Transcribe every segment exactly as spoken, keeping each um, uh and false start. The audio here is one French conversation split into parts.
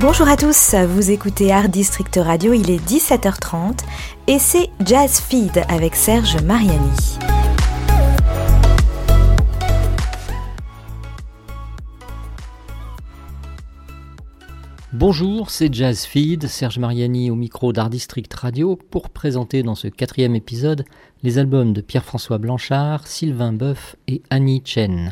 Bonjour à tous, vous écoutez Art District Radio, il est dix-sept heures trente et c'est Jazz Feed avec Serge Mariani. Bonjour, c'est Jazz Feed, Serge Mariani au micro d'Art District Radio pour présenter dans ce quatrième épisode les albums de Pierre-François Blanchard, Sylvain Boeuf et Annie Chen.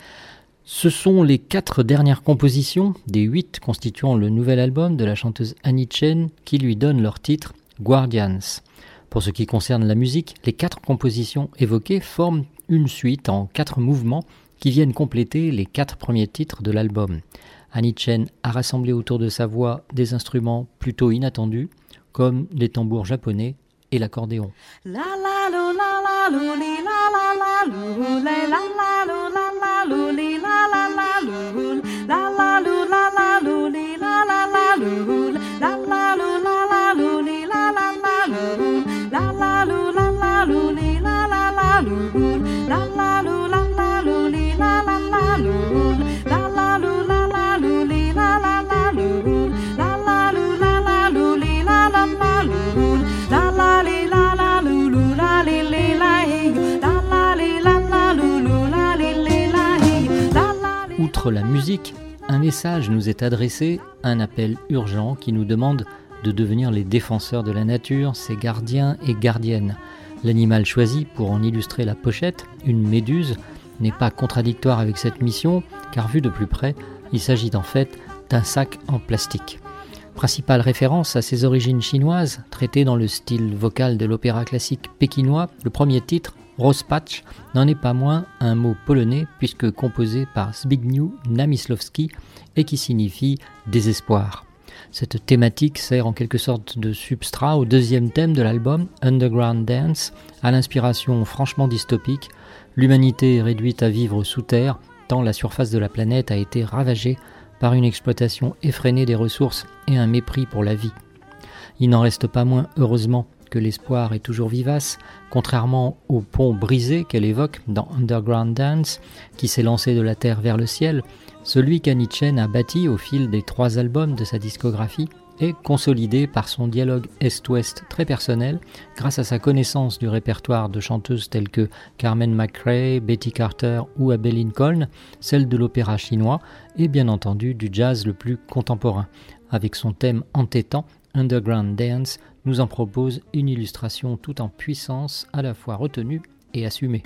Ce sont les quatre dernières compositions des huit constituant le nouvel album de la chanteuse Annie Chen qui lui donnent leur titre Guardians. Pour ce qui concerne la musique, les quatre compositions évoquées forment une suite en quatre mouvements qui viennent compléter les quatre premiers titres de l'album. Annie Chen a rassemblé autour de sa voix des instruments plutôt inattendus, comme des tambours japonais et l'accordéon. La la lo, la la lo, li, la la la lo, la la lo, la la lo, li, la la la lo, la la lo, la la lo, li, la la la lo, la la lo, la la lo, li, la la la lo, la la lo, la la lo, li, la la la lo, la la lo, la la lo, li, la la la lo, la la lo, la la lo, li, la la la lo, la la lo, la la lo, li, la la la lo, la la li la la lu lu la li li la hi, la la li la la lu lu la li li la hi, la la li. Outre la musique, un message nous est adressé, un appel urgent qui nous demande de devenir les défenseurs de la nature, ses gardiens et gardiennes. L'animal choisi pour en illustrer la pochette, une méduse, n'est pas contradictoire avec cette mission, car vu de plus près, il s'agit en fait d'un sac en plastique. Principale référence à ses origines chinoises, traitée dans le style vocal de l'opéra classique pékinois, le premier titre, Rozpacz, n'en est pas moins un mot polonais puisque composé par Zbigniew Namysłowski et qui signifie désespoir. Cette thématique sert en quelque sorte de substrat au deuxième thème de l'album, Underground Dance, à l'inspiration franchement dystopique. L'humanité est réduite à vivre sous terre, tant la surface de la planète a été ravagée par une exploitation effrénée des ressources et un mépris pour la vie. Il n'en reste pas moins, heureusement, que l'espoir est toujours vivace, contrairement au pont brisé qu'elle évoque dans Underground Dance, qui s'est lancé de la terre vers le ciel. Celui qu'Annie Chen a bâti au fil des trois albums de sa discographie est consolidé par son dialogue Est-Ouest très personnel, grâce à sa connaissance du répertoire de chanteuses telles que Carmen McRae, Betty Carter ou Abbey Lincoln, celle de l'opéra chinois et bien entendu du jazz le plus contemporain. Avec son thème entêtant, Underground Dance nous en propose une illustration tout en puissance, à la fois retenue et assumée.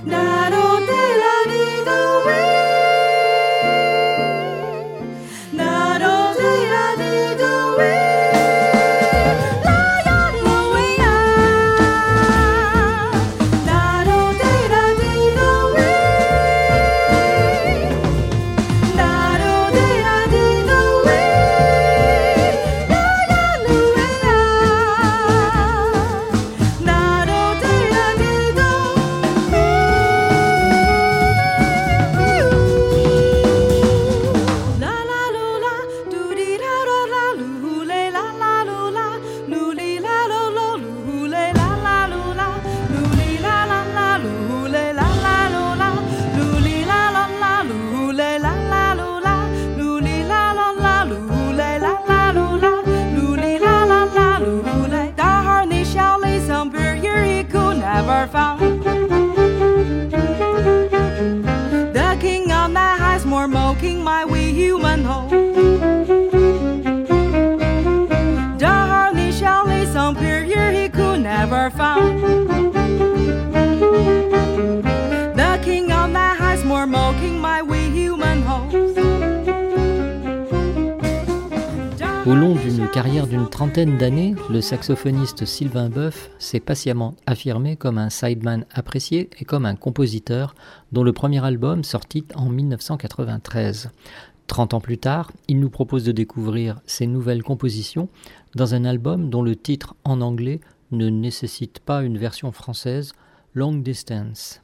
Au long d'une carrière d'une trentaine d'années, le saxophoniste Sylvain Boeuf s'est patiemment affirmé comme un sideman apprécié et comme un compositeur dont le premier album sortit en dix-neuf cent quatre-vingt-treize. Trente ans plus tard, il nous propose de découvrir ses nouvelles compositions dans un album dont le titre en anglais ne nécessite pas une version française, Long Distance.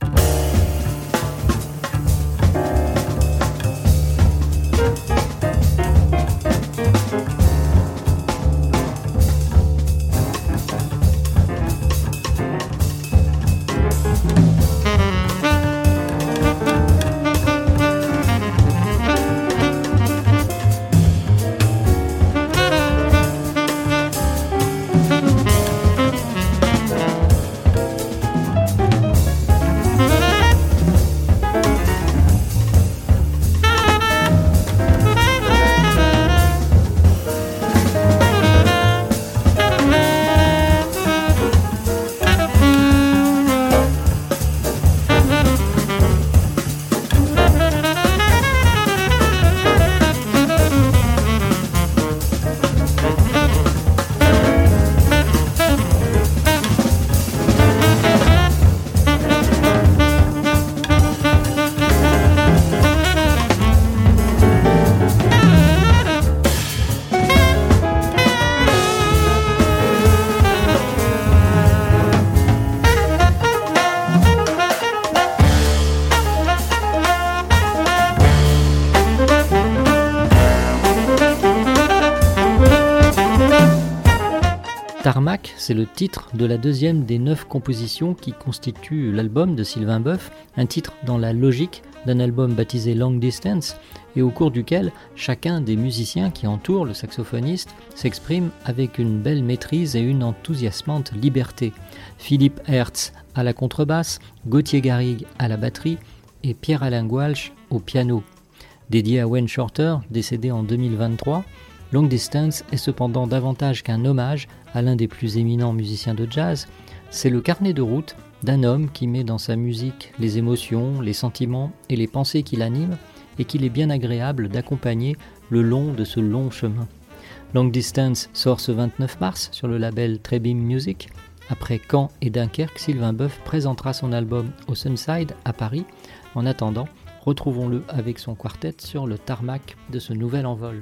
Tarmac, c'est le titre de la deuxième des neuf compositions qui constituent l'album de Sylvain Boeuf, un titre dans la logique d'un album baptisé Long Distance et au cours duquel chacun des musiciens qui entourent le saxophoniste s'exprime avec une belle maîtrise et une enthousiasmante liberté. Philippe Hertz à la contrebasse, Gauthier Garrigue à la batterie et Pierre-Alain Goualch au piano. Dédié à Wayne Shorter, décédé en deux mille vingt-trois, Long Distance est cependant davantage qu'un hommage à l'un des plus éminents musiciens de jazz. C'est le carnet de route d'un homme qui met dans sa musique les émotions, les sentiments et les pensées qui l'animent et qu'il est bien agréable d'accompagner le long de ce long chemin. Long Distance sort ce vingt-neuf mars sur le label Trebim Music. Après Caen et Dunkerque, Sylvain Boeuf présentera son album au Sunside à Paris. En attendant, retrouvons-le avec son quartet sur le tarmac de ce nouvel envol.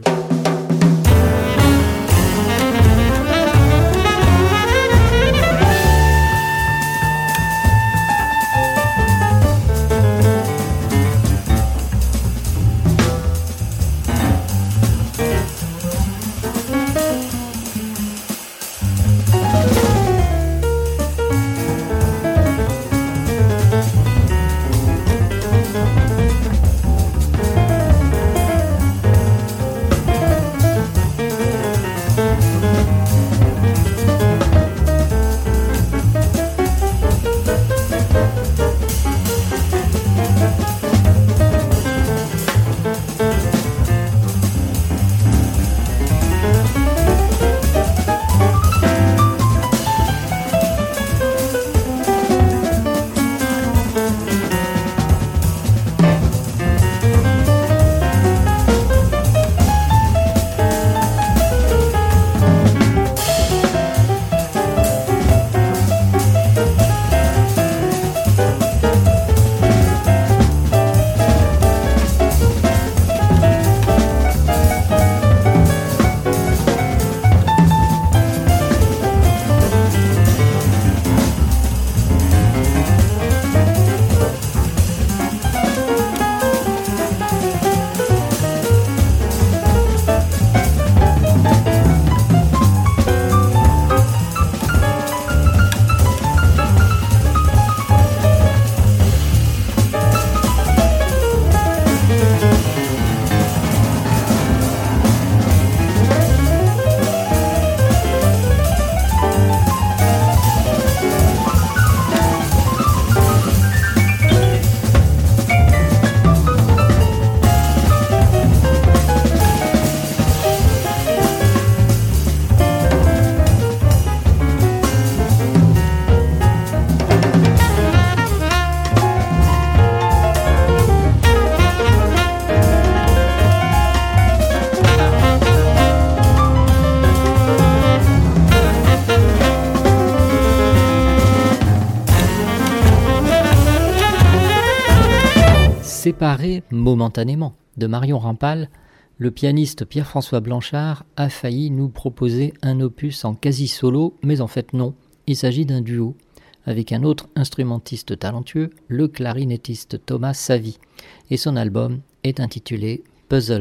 Séparé momentanément de Marion Rampal, le pianiste Pierre-François Blanchard a failli nous proposer un opus en quasi-solo, mais en fait non, il s'agit d'un duo, avec un autre instrumentiste talentueux, le clarinettiste Thomas Savy, et son album est intitulé « Puzzled ».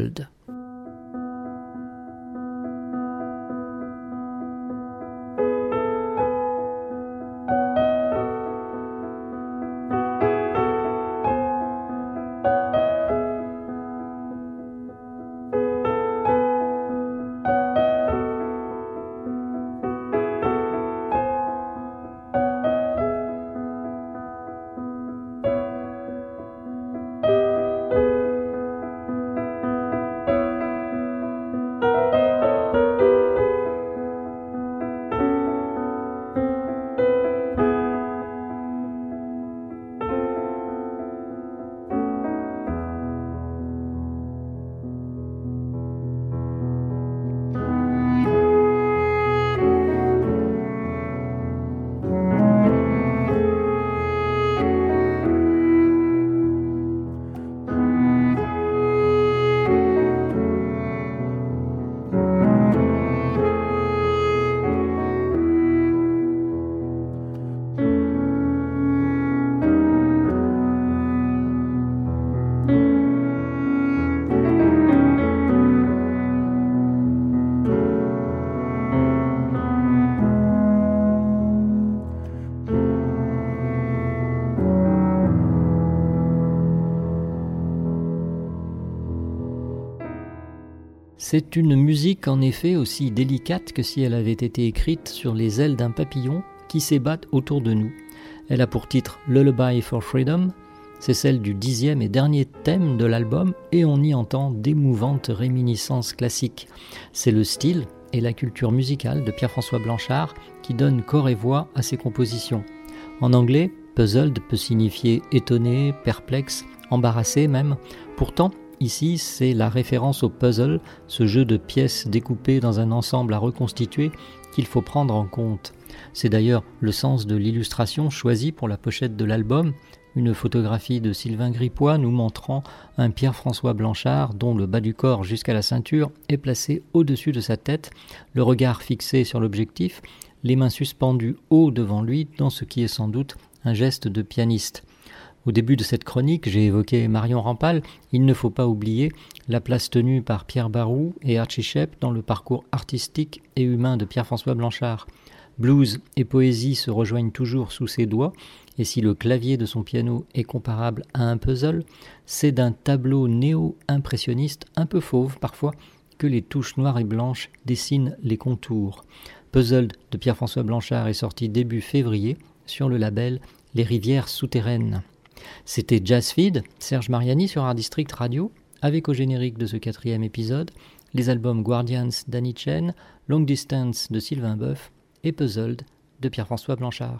C'est une musique en effet aussi délicate que si elle avait été écrite sur les ailes d'un papillon qui s'ébat autour de nous. Elle a pour titre Lullaby for Freedom, c'est celle du dixième et dernier thème de l'album et on y entend d'émouvantes réminiscences classiques. C'est le style et la culture musicale de Pierre-François Blanchard qui donnent corps et voix à ses compositions. En anglais, puzzled peut signifier étonné, perplexe, embarrassé même. Pourtant, ici, c'est la référence au puzzle, ce jeu de pièces découpées dans un ensemble à reconstituer, qu'il faut prendre en compte. C'est d'ailleurs le sens de l'illustration choisie pour la pochette de l'album, une photographie de Sylvain Gripois nous montrant un Pierre-François Blanchard dont le bas du corps jusqu'à la ceinture est placé au-dessus de sa tête, le regard fixé sur l'objectif, les mains suspendues haut devant lui dans ce qui est sans doute un geste de pianiste. Au début de cette chronique, j'ai évoqué Marion Rampal. Il ne faut pas oublier la place tenue par Pierre Barou et Archie Shepp dans le parcours artistique et humain de Pierre-François Blanchard. Blues et poésie se rejoignent toujours sous ses doigts, et si le clavier de son piano est comparable à un puzzle, c'est d'un tableau néo-impressionniste un peu fauve parfois que les touches noires et blanches dessinent les contours. Puzzled de Pierre-François Blanchard est sorti début février sur le label Les Rivières Souterraines. C'était Jazz Feed, Serge Mariani sur Art District Radio, avec au générique de ce quatrième épisode les albums Guardians d'Annie Chen, Long Distance de Sylvain Boeuf et Puzzled de Pierre-François Blanchard.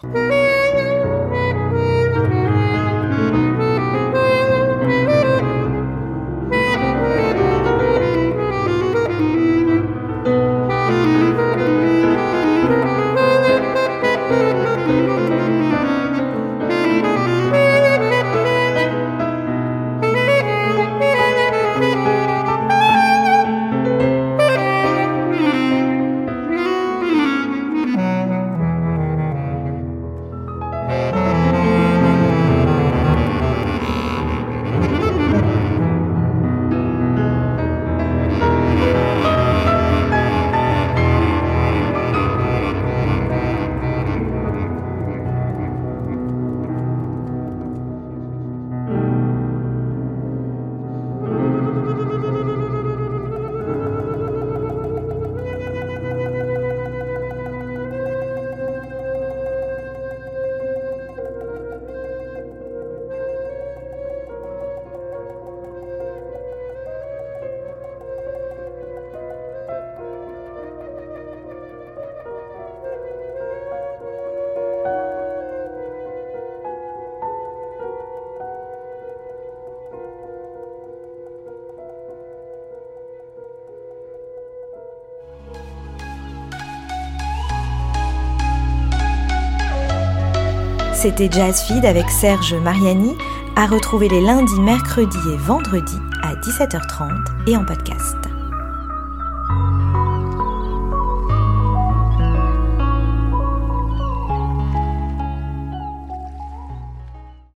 C'était Jazz Feed avec Serge Mariani, à retrouver les lundis, mercredis et vendredis à dix-sept heures trente et en podcast.